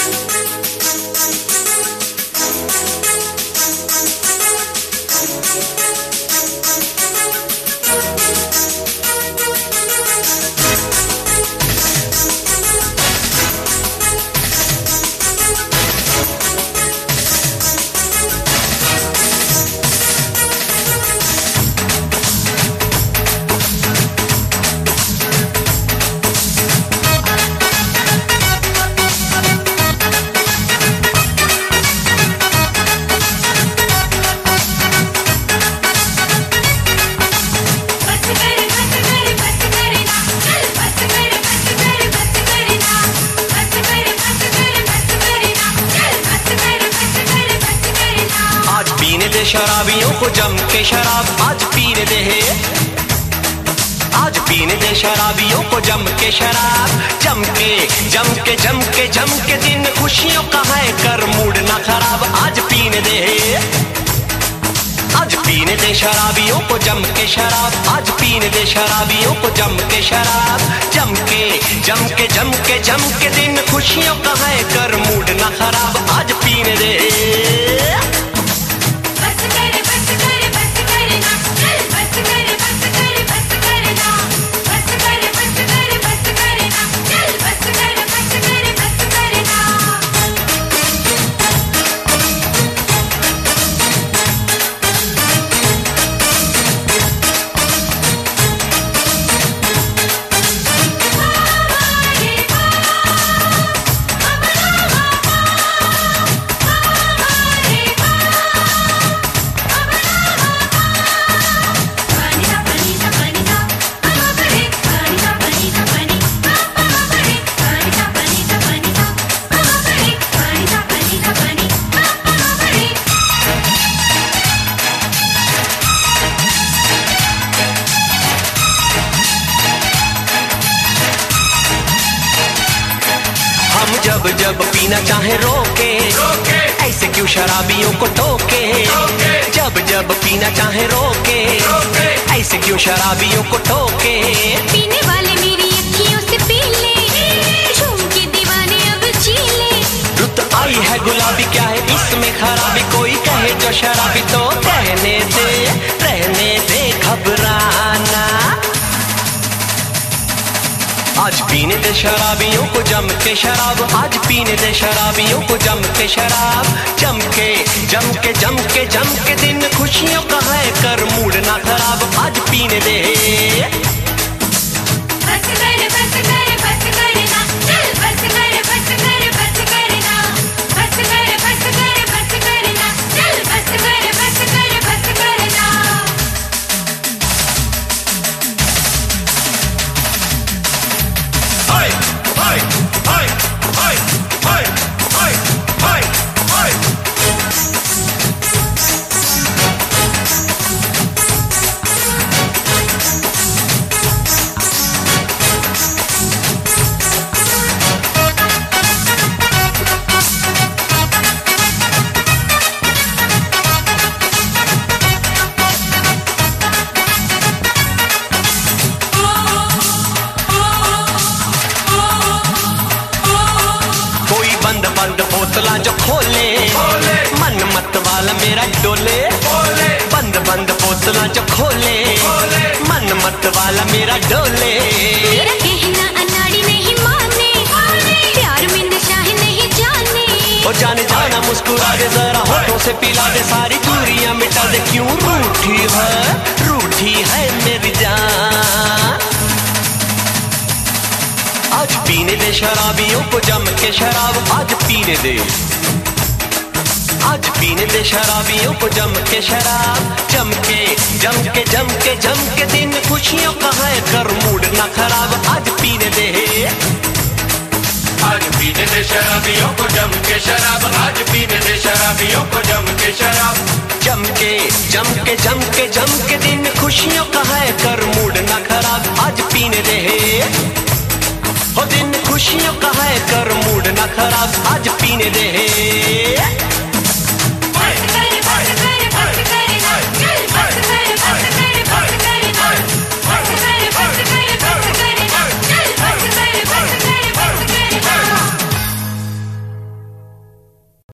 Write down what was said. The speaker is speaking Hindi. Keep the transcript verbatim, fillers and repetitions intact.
शराबियों को जम के शराब आज पीने दे, आज पीने दे शराबियों को जम के शराब, जम के जम के जम के जम के दिन खुशियों का है कर मूड ना खराब, आज पीने दे, आज पीने दे शराबियों को जम के शराब, आज पीने दे शराबियों को जम के शराब, जम के जम के जम के जम के दिन खुशियों का है कर मूड ना खराब, आज पीने दे। जब जब पीना चाहे रोके, रोके। ऐसे क्यों शराबियों को टोके, टोके। जब जब पीना चाहे रोके, रोके। ऐसे क्यों शराबियों को टोके। पीने वाले मेरी अखियों से पी ले, झूम के दीवाने अब जी ले। रुत आई है गुलाबी क्या है इसमें खराबी, कोई कहे जो शराबी तो रहने दे, रहने दे घबराना। आज पीने दे शराबियों को जम के शराब, आज पीने दे शराबियों को जम के शराब, जम के जम के जम के जम के दिन खुशियों का है कर मूड ना खराब, आज पीने दे। बस कर बस कर बस कर ना, चल बस कर बस कर बस कर ना, बस कर बस कर बस कर ना, चल बस कर बस कर बस कर ना। बंद बोतला जो खोले, खोले। मन मत वाला मेरा डोले, डोले। बंद बंद बोतला जो खोले, खोले। मन मत वाला मेरा डोले। तेरा कहना अनाड़ी नहीं माने, प्यार में नशा है नहीं जाने। ओ जाने जाना मुस्कुरा दे जरा होठों से पिला दे, सारी दूरियां मिटा दे, क्यों रूठी है रूठी है मेरी जान। आज पीने दे शराबियों को जम के शराब, आज पीने दे, आज पीने दे शराबियों को जम के शराब, जम के जम के जम के जम के दिन खुशियों का है कर मूड ना खराब, आज पीने दे। आज पीने दे शराबियों को जम के शराब, आज पीने दे शराबियों को जम के शराब, जम के जम के जम के जम के दिन खुशियों का है कर मूड ना खराब, आज पीने दे। हो दिन खुशियों का है कर मूड